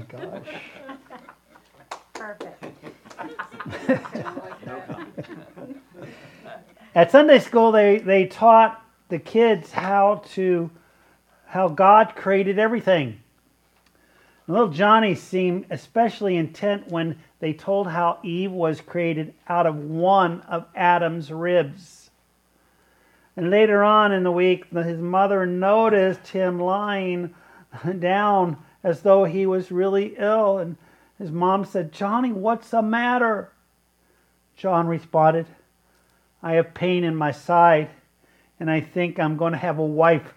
gosh. Perfect. At Sunday school, they taught the kids how God created everything. Little Johnny seemed especially intent when they told how Eve was created out of one of Adam's ribs. And later on in the week, his mother noticed him lying down as though he was really ill. And his mom said, "Johnny, what's the matter?" John responded, "I have pain in my side, and I think I'm going to have a wife."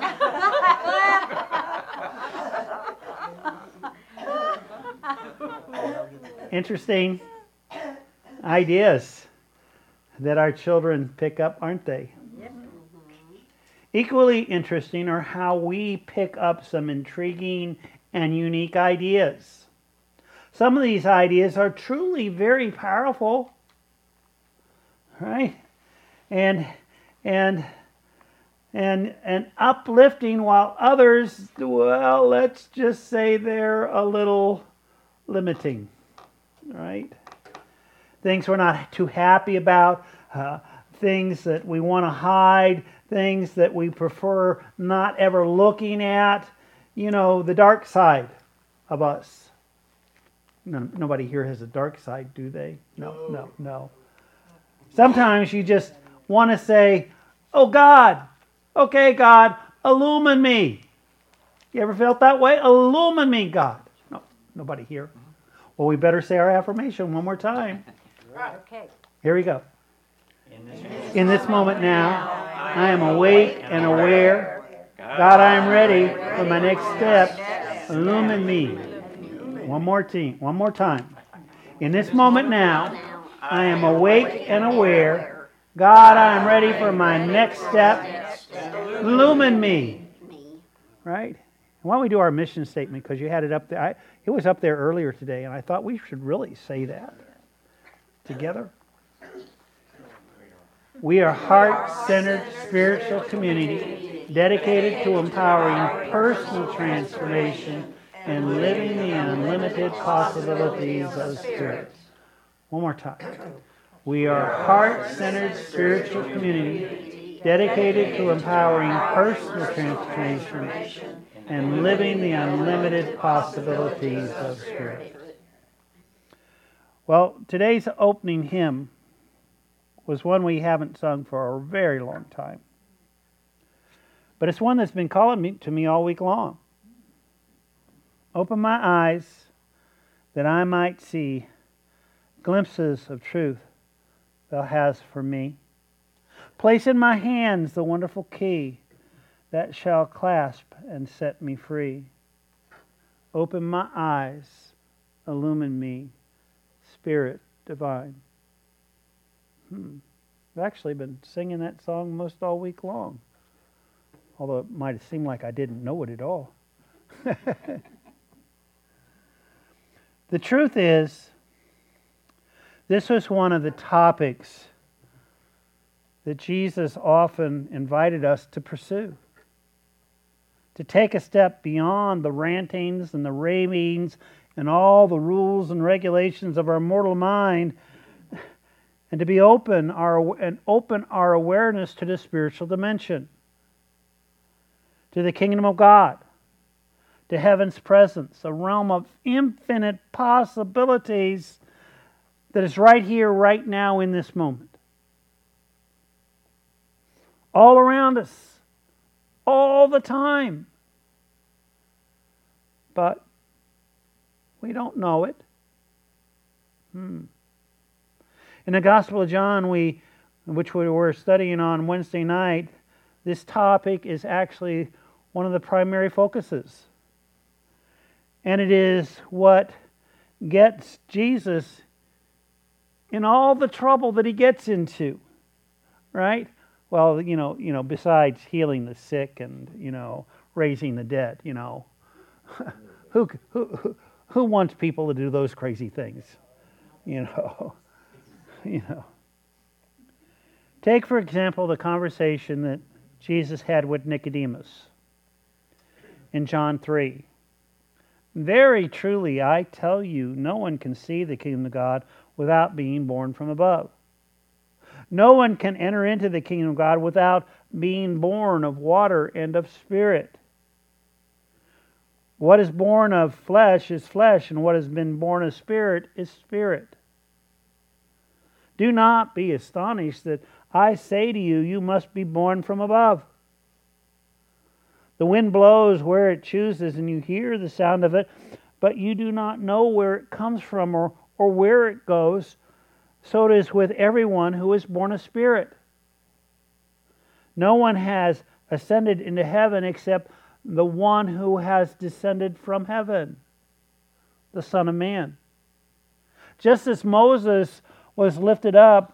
Interesting ideas that our children pick up, aren't they? Yep. Equally interesting are how we pick up some intriguing and unique ideas. Some of these ideas are truly very powerful, right? And uplifting, while others, well, let's just say they're a little limiting, right? Things we're not too happy about, things that we want to hide, things that we prefer not ever looking at, the dark side of us. Nobody here has a dark side, do they? No. Sometimes you just want to say, "Oh God, okay God, illumine me." You ever felt that way? Illumine me, God. No, nobody here. Well, we better say our affirmation one more time. Okay. Here we go. In this moment now, I am awake and aware. God, I am ready for my next step. Illumine me. One more time. In this moment now, I am awake and aware. God, I am ready for my next step. Illumine me. Right? Why don't we do our mission statement? Because you had it up there. It was up there earlier today, and I thought we should really say that together. We are a heart-centered spiritual community dedicated to empowering personal transformation and living the unlimited possibilities of Spirit. One more time. We are a heart-centered spiritual community dedicated to empowering personal transformation and living the unlimited possibilities of Spirit. Well, today's opening hymn was one we haven't sung for a very long time. But it's one that's been calling to me all week long. Open my eyes that I might see glimpses of truth thou hast for me. Place in my hands the wonderful key that shall clasp and set me free. Open my eyes, illumine me, Spirit divine. I've actually been singing that song most all week long, although it might have seemed like I didn't know it at all. The truth is, this was one of the topics that Jesus often invited us to pursue. To take a step beyond the rantings and the ravings and all the rules and regulations of our mortal mind, and to be open our awareness to the spiritual dimension, to the kingdom of God, to heaven's presence, a realm of infinite possibilities that is right here, right now, in this moment. All around us, all the time. But we don't know it. In the Gospel of John, which we were studying on Wednesday night, this topic is actually one of the primary focuses. And it is what gets Jesus in all the trouble that he gets into, right? Well, besides healing the sick and, raising the dead, who wants people to do those crazy things? Take, for example, the conversation that Jesus had with Nicodemus in John 3. Very truly, I tell you, no one can see the kingdom of God without being born from above. No one can enter into the kingdom of God without being born of water and of spirit. What is born of flesh is flesh, and what has been born of spirit is spirit. Do not be astonished that I say to you, you must be born from above. The wind blows where it chooses, and you hear the sound of it, but you do not know where it comes from or where it goes. So it is with everyone who is born of spirit. No one has ascended into heaven except the one who has descended from heaven, the Son of Man. Just as Moses was lifted up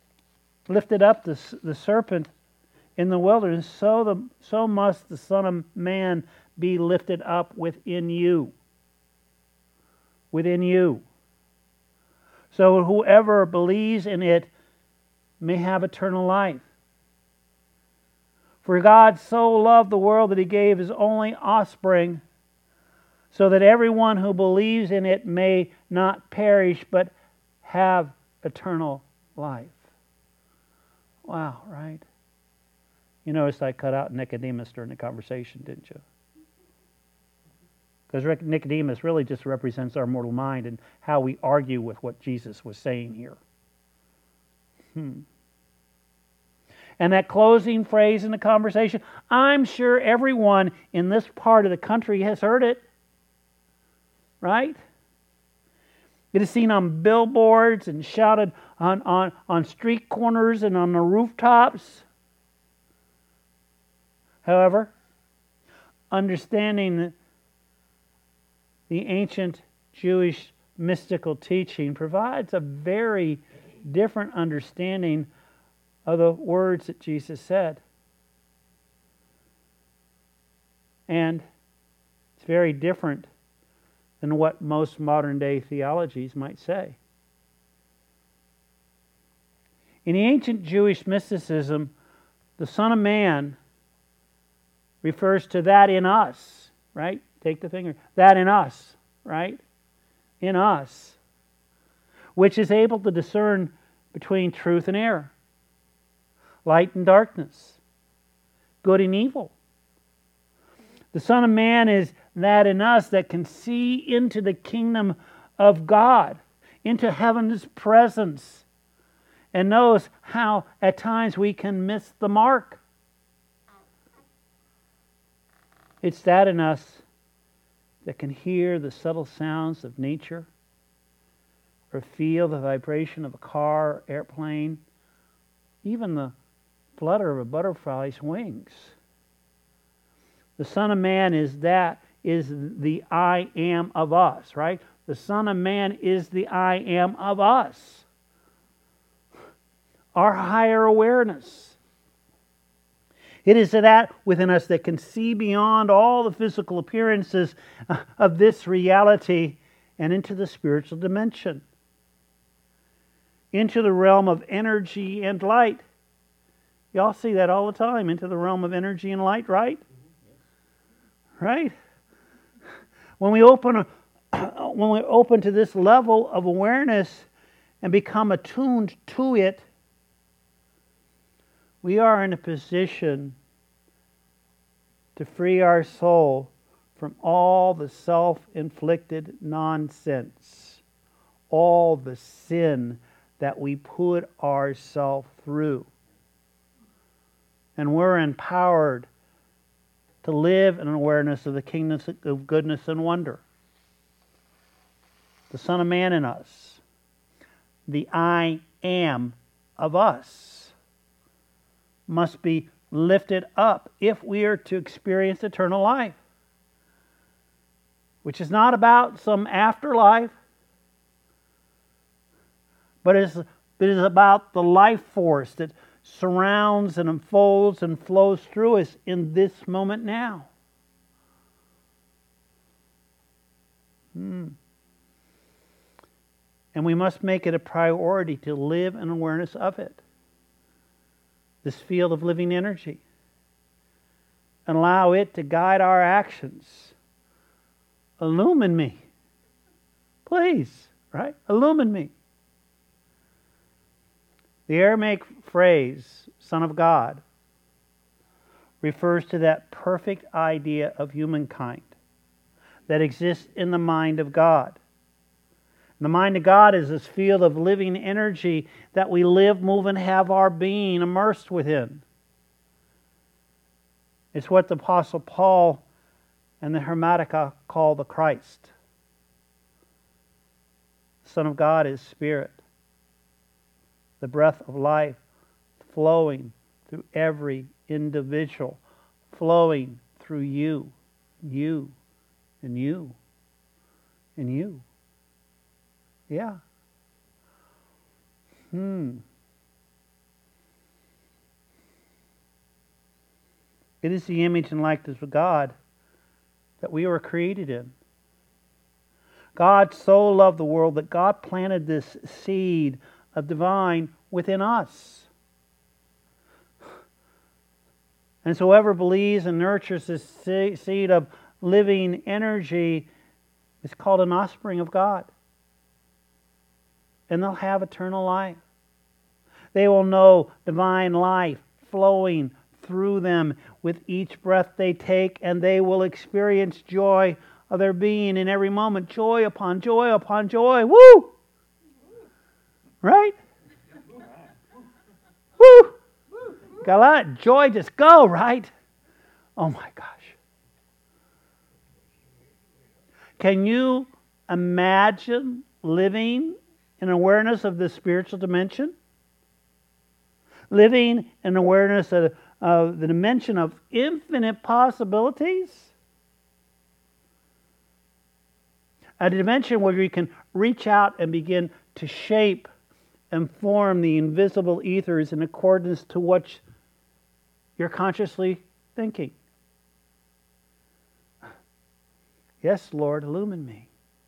the serpent in the wilderness, so must the Son of Man be lifted up within you. Within you. So whoever believes in it may have eternal life. For God so loved the world that He gave His only offspring, so that everyone who believes in it may not perish, but have eternal life. Wow, right? You noticed I cut out Nicodemus during the conversation, didn't you? Because Nicodemus really just represents our mortal mind and how we argue with what Jesus was saying here. And that closing phrase in the conversation, I'm sure everyone in this part of the country has heard it. Right? It is seen on billboards and shouted on street corners and on the rooftops. However, understanding the ancient Jewish mystical teaching provides a very different understanding of the words that Jesus said. And it's very different than what most modern day theologies might say. In the ancient Jewish mysticism, the Son of Man refers to that in us, right? Take the finger. That in us, right? In us. Which is able to discern between truth and error, light and darkness, good and evil. The Son of Man is that in us that can see into the kingdom of God, into heaven's presence, and knows how at times we can miss the mark. It's that in us that can hear the subtle sounds of nature or feel the vibration of a car or airplane, even the flutter of a butterfly's wings. The Son of Man is the I am of us, right? The Son of Man is the I am of us. Our higher awareness. It is that within us that can see beyond all the physical appearances of this reality and into the spiritual dimension, into the realm of energy and light. Y'all see that all the time, into the realm of energy and light, right? Right? When we open to this level of awareness and become attuned to it, we are in a position to free our soul from all the self-inflicted nonsense, all the sin that we put ourselves through. And we're empowered to live in an awareness of the kingdom of goodness and wonder. The Son of Man in us, the I am of us, must be lifted up if we are to experience eternal life, which is not about some afterlife, but it is about the life force that surrounds and unfolds and flows through us in this moment now. And we must make it a priority to live in awareness of it. This field of living energy, and allow it to guide our actions illumine me. Please, right? Illumine me. The Aramaic phrase, Son of God, refers to that perfect idea of humankind that exists in the mind of God. The mind of God is this field of living energy that we live, move, and have our being immersed within. It's what the Apostle Paul and the Hermetica call the Christ. The Son of God is Spirit, the breath of life flowing through every individual, flowing through you, you, and you, and you. Yeah. It is the image and likeness of God that we were created in. God so loved the world that God planted this seed of divine within us. And so whoever believes and nurtures this seed of living energy is called an offspring of God. And they'll have eternal life. They will know divine life flowing through them with each breath they take, and they will experience joy of their being in every moment. Joy upon joy upon joy. Woo! Right? Woo! Got a lot of joy, just go, right? Oh my gosh. Can you imagine living in awareness of the spiritual dimension? Living in awareness of the dimension of infinite possibilities? A dimension where you can reach out and begin to shape and form the invisible ethers in accordance to what you're consciously thinking. Yes, Lord, illumine me.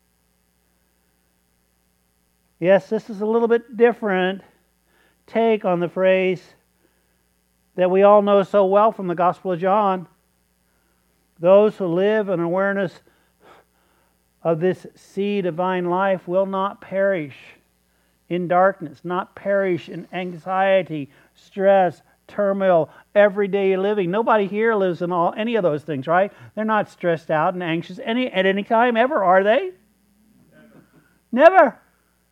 Yes, this is a little bit different take on the phrase that we all know so well from the Gospel of John. Those who live in awareness of this seed of divine life will not perish in darkness, not perish in anxiety, stress, turmoil, everyday living. Nobody here lives in any of those things, right? They're not stressed out and anxious at any time ever, are they? Never.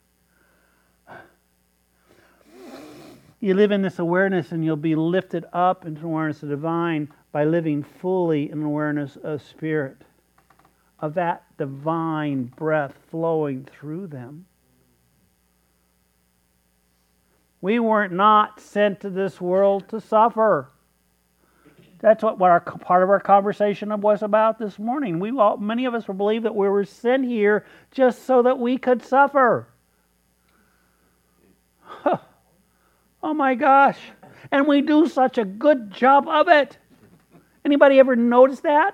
You live in this awareness and you'll be lifted up into awareness of the divine by living fully in awareness of Spirit, of that divine breath flowing through them. We weren't not sent to this world to suffer. That's what part of our conversation was about this morning. Many of us believe that we were sent here just so that we could suffer. Oh my gosh. And we do such a good job of it. Anybody ever notice that?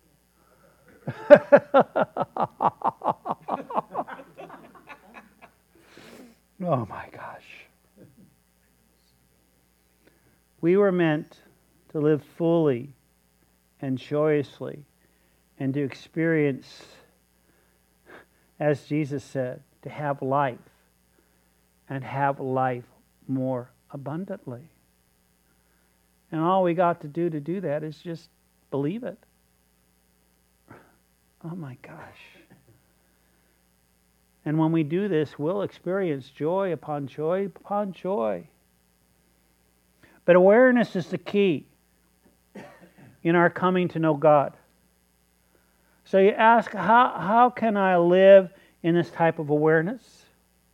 Oh my gosh. We were meant to live fully and joyously and to experience, as Jesus said, to have life and have life more abundantly. And all we got to do that is just believe it. Oh my gosh. And when we do this, we'll experience joy upon joy upon joy. But awareness is the key in our coming to know God. So you ask, how can I live in this type of awareness?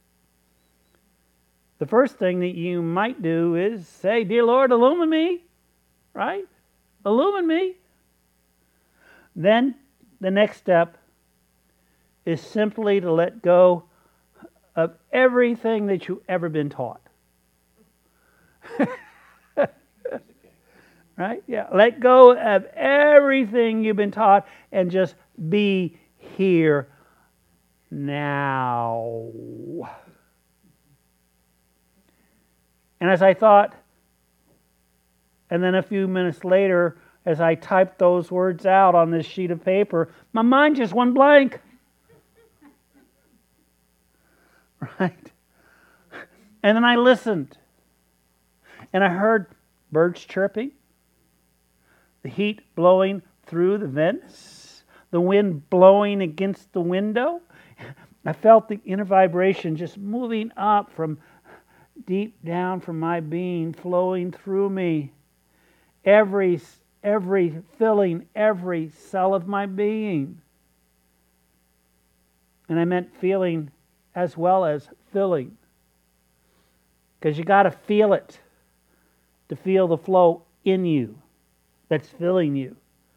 The first thing that you might do is say, Dear Lord, illumine me. Right? Illumine me. Then the next step is simply to let go of everything that you've ever been taught. Right? Yeah. Let go of everything you've been taught and just be here now. And as I thought, and then a few minutes later, as I typed those words out on this sheet of paper, my mind just went blank. Right? And then I listened. And I heard birds chirping, the heat blowing through the vents, the wind blowing against the window. I felt the inner vibration just moving up from deep down from my being, flowing through me. Every filling, every cell of my being. And I meant feeling as well as filling. Because you got to feel it to feel the flow in you that's filling you.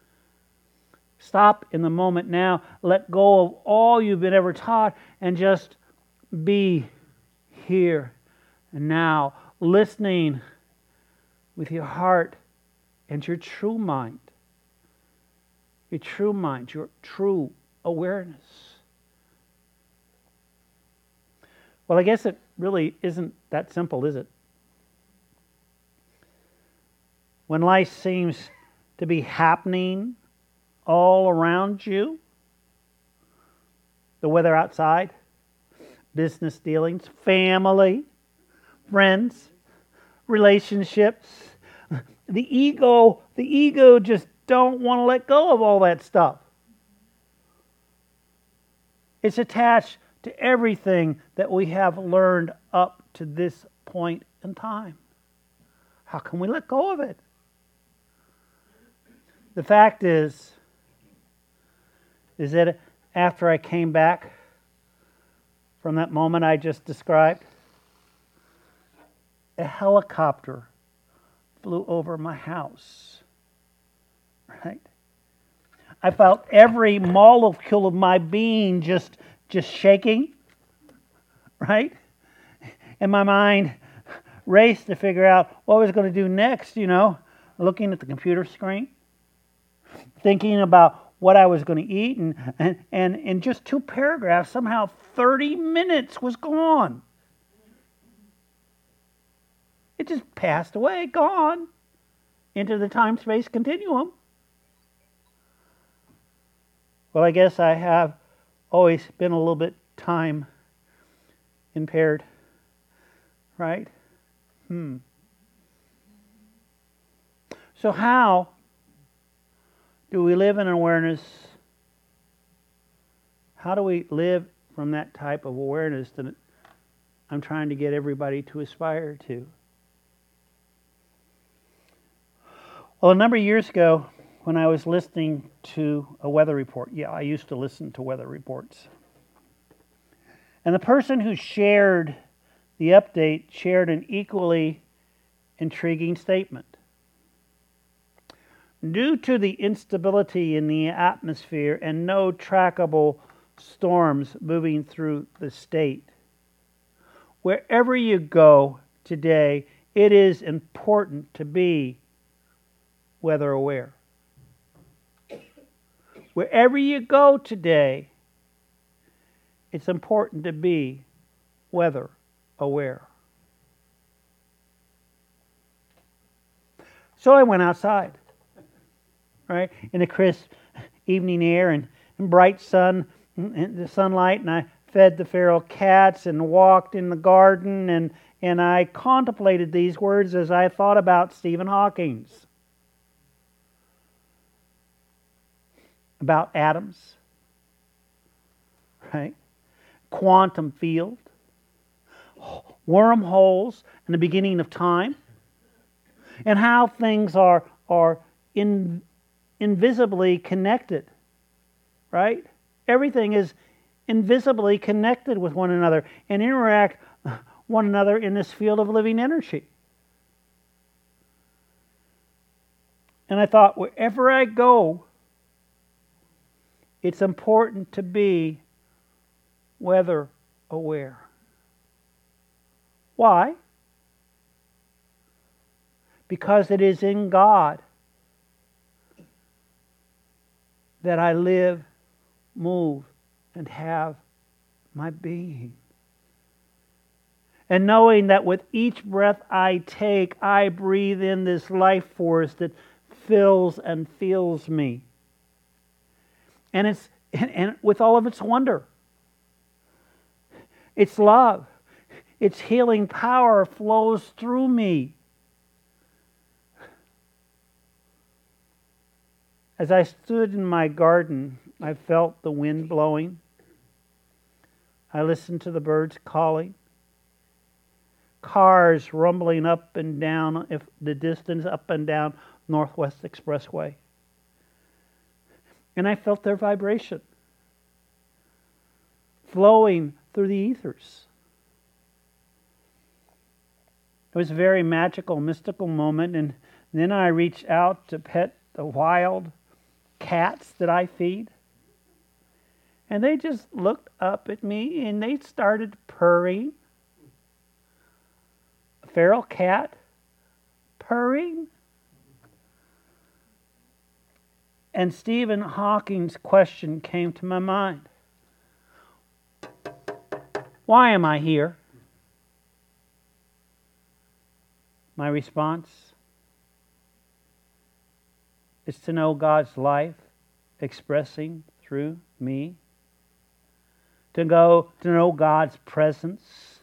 Stop in the moment now. Let go of all you've been ever taught and just be here and now, listening with your heart and your true mind. Your true mind, your true awareness. Well, I guess it really isn't that simple, is it? When life seems to be happening all around you, the weather outside, business dealings, family, friends, relationships, the ego just don't want to let go of all that stuff. It's attached to everything that we have learned up to this point in time. How can we let go of it? The fact is that after I came back from that moment I just described, a helicopter flew over my house. Right? I felt every molecule of my being just shaking. Right? And my mind raced to figure out what I was going to do next, looking at the computer screen, thinking about what I was going to eat, and in just 2 paragraphs, somehow 30 minutes was gone. It just passed away, gone, into the time-space continuum. Well, I guess I have always been a little bit time impaired, right? So how do we live in awareness? How do we live from that type of awareness that I'm trying to get everybody to aspire to? Well, a number of years ago, when I was listening to a weather report, I used to listen to weather reports. And the person who shared the update shared an equally intriguing statement. Due to the instability in the atmosphere and no trackable storms moving through the state, wherever you go today, it is important to be weather aware. Wherever you go today, it's important to be weather aware. So I went outside, right, in the crisp evening air and bright sun and the sunlight, and I fed the feral cats and walked in the garden, and I contemplated these words as I thought about Stephen Hawking, about atoms, right? Quantum field, wormholes in the beginning of time, and how things are invisibly connected, right? Everything is invisibly connected with one another and interact one another in this field of living energy. And I thought, wherever I go, it's important to be weather aware. Why? Because it is in God that I live, move, and have my being. And knowing that with each breath I take, I breathe in this life force that fills and feels me. And with all of its wonder. Its love, its healing power flows through me. As I stood in my garden, I felt the wind blowing. I listened to the birds calling. Cars rumbling up and down the distance, up and down Northwest Expressway. And I felt their vibration flowing through the ethers. It was a very magical, mystical moment, and then I reached out to pet the wild cats that I feed. And they just looked up at me and they started purring. A feral cat purring. And Stephen Hawking's question came to my mind. Why am I here? My response is to know God's life expressing through me. To know God's presence.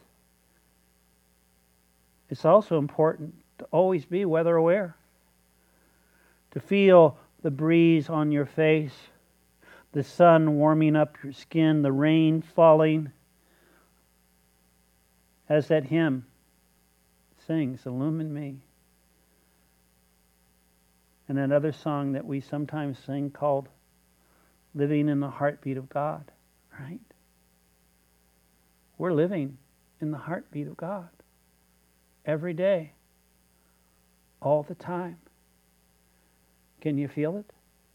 It's also important to always be weather aware. To feel the breeze on your face, the sun warming up your skin, the rain falling. As that hymn sings, illumine me. And another song that we sometimes sing called Living in the Heartbeat of God, right? We're living in the heartbeat of God every day, all the time. Can you feel it?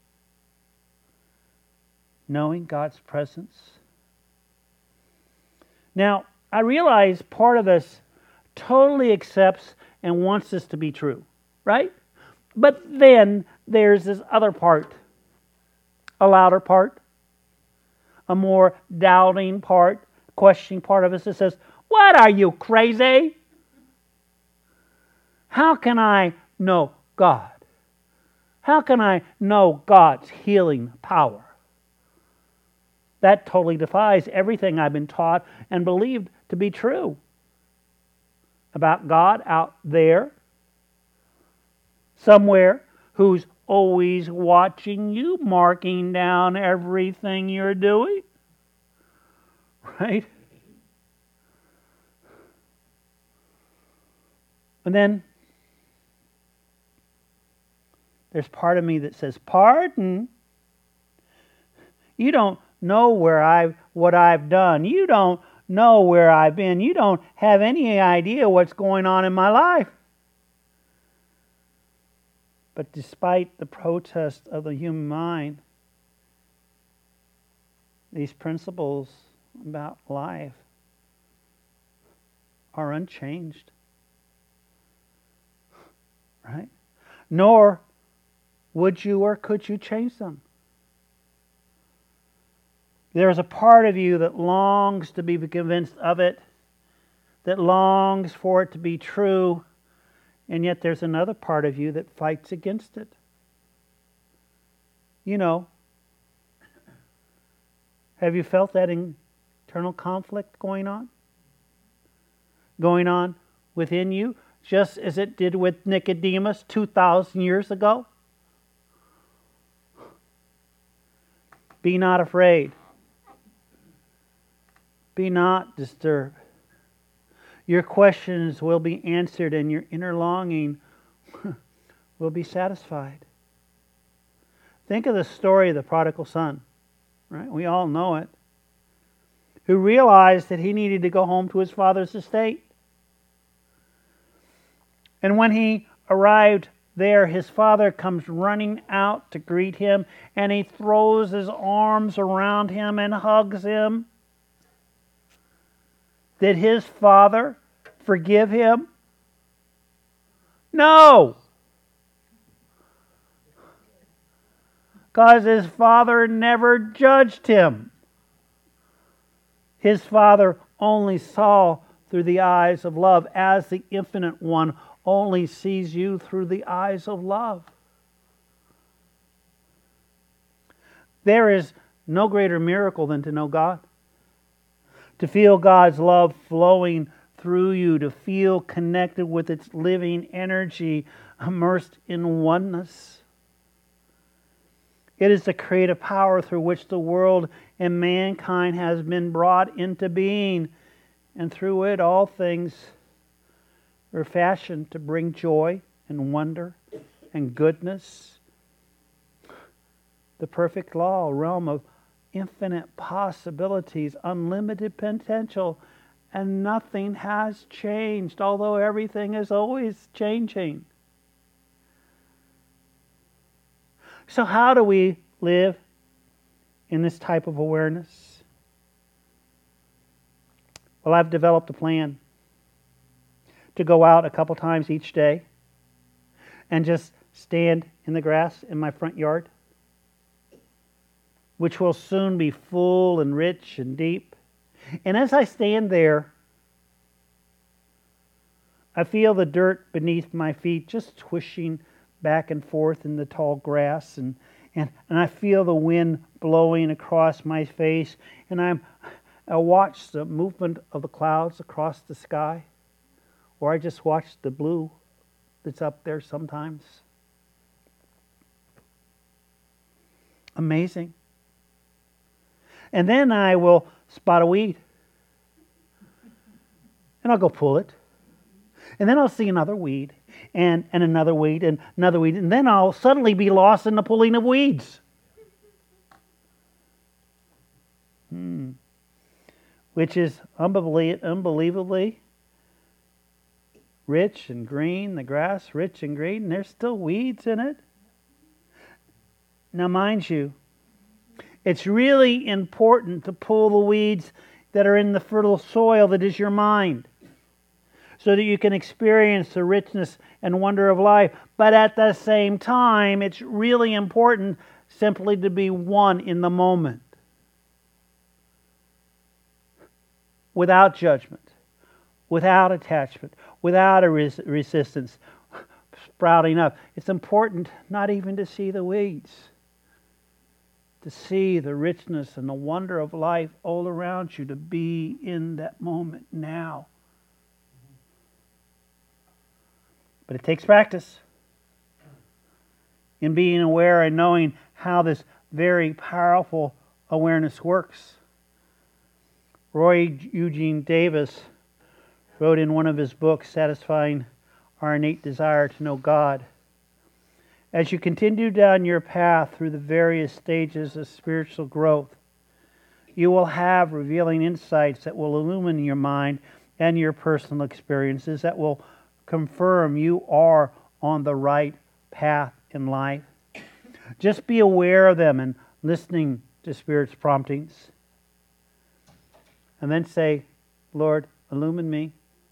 Knowing God's presence. Now, I realize part of us totally accepts and wants this to be true, right? But then there's this other part, a louder part, a more doubting part, questioning part of us that says, what are you, crazy? How can I know God? How can I know God's healing power? That totally defies everything I've been taught and believed to be true about God out there, somewhere, who's always watching you, marking down everything you're doing. Right? And then there's part of me that says, pardon? You don't know what I've done. You don't know where I've been. You don't have any idea what's going on in my life. But despite the protest of the human mind, these principles about life are unchanged. Right? Nor would you or could you change them. There's a part of you that longs to be convinced of it, that longs for it to be true, and yet there's another part of you that fights against it. You know, have you felt that internal conflict going on? Going on within you, just as it did with Nicodemus 2,000 years ago? Be not afraid. Be not disturbed. Your questions will be answered and your inner longing will be satisfied. Think of the story of the prodigal son, right? We all know it. Who realized that he needed to go home to his father's estate. And when he arrived there, his father comes running out to greet him, and he throws his arms around him and hugs him. Did his father forgive him? No! Because his father never judged him. His father only saw through the eyes of love, as the Infinite One only sees you through the eyes of love. There is no greater miracle than to know God. To feel God's love flowing through you, to feel connected with its living energy, immersed in oneness. It is the creative power through which the world and mankind has been brought into being, and through it all things are fashioned to bring joy and wonder and goodness. The perfect law, a realm of infinite possibilities, unlimited potential, and nothing has changed, although everything is always changing. So how do we live in this type of awareness? Well, I've developed a plan to go out a couple times each day and just stand in the grass in my front yard, which will soon be full and rich and deep. And as I stand there, I feel the dirt beneath my feet just twishing back and forth in the tall grass, and I feel the wind blowing across my face, and I watch the movement of the clouds across the sky, or I just watch the blue that's up there sometimes. Amazing. And then I will spot a weed, and I'll go pull it. And then I'll see another weed, and another weed, and another weed, and then I'll suddenly be lost in the pulling of weeds. Which is unbelievably rich and green, the grass rich and green, and there's still weeds in it. Now mind you, it's really important to pull the weeds that are in the fertile soil that is your mind, so that you can experience the richness and wonder of life. But at the same time, it's really important simply to be one in the moment, without judgment, without attachment, without a resistance sprouting up. It's important not even to see the weeds, to see the richness and the wonder of life all around you, to be in that moment now. But it takes practice in being aware and knowing how this very powerful awareness works. Roy Eugene Davis wrote in one of his books, Satisfying Our Innate Desire to Know God, as you continue down your path through the various stages of spiritual growth, you will have revealing insights that will illumine your mind and your personal experiences, that will confirm you are on the right path in life. Just be aware of them and listening to Spirit's promptings. And then say, Lord, illumine me.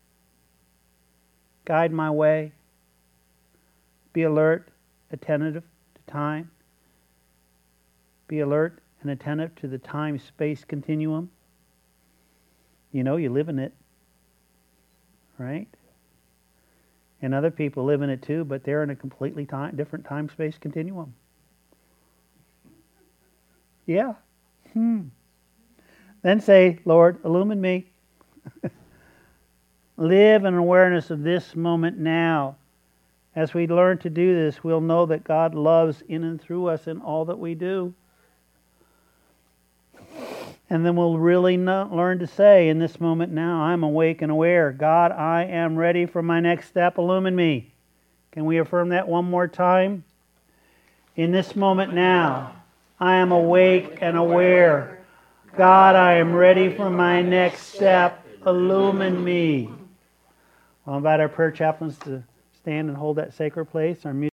Guide my way. Be alert, attentive to time. Be alert and attentive to the time-space continuum. You know, you live in it, right? And other people live in it too, but they're in a completely different time-space continuum. Yeah. Then say, Lord, illumine me. Live in awareness of this moment now. As we learn to do this, we'll know that God loves in and through us in all that we do. And then we'll really learn to say in this moment now, I'm awake and aware. God, I am ready for my next step. Illumine me. Can we affirm that one more time? In this moment now, I am awake and aware. God, I am ready for my next step. Illumine me. I'll invite our prayer chaplains to stand and hold that sacred place. Our music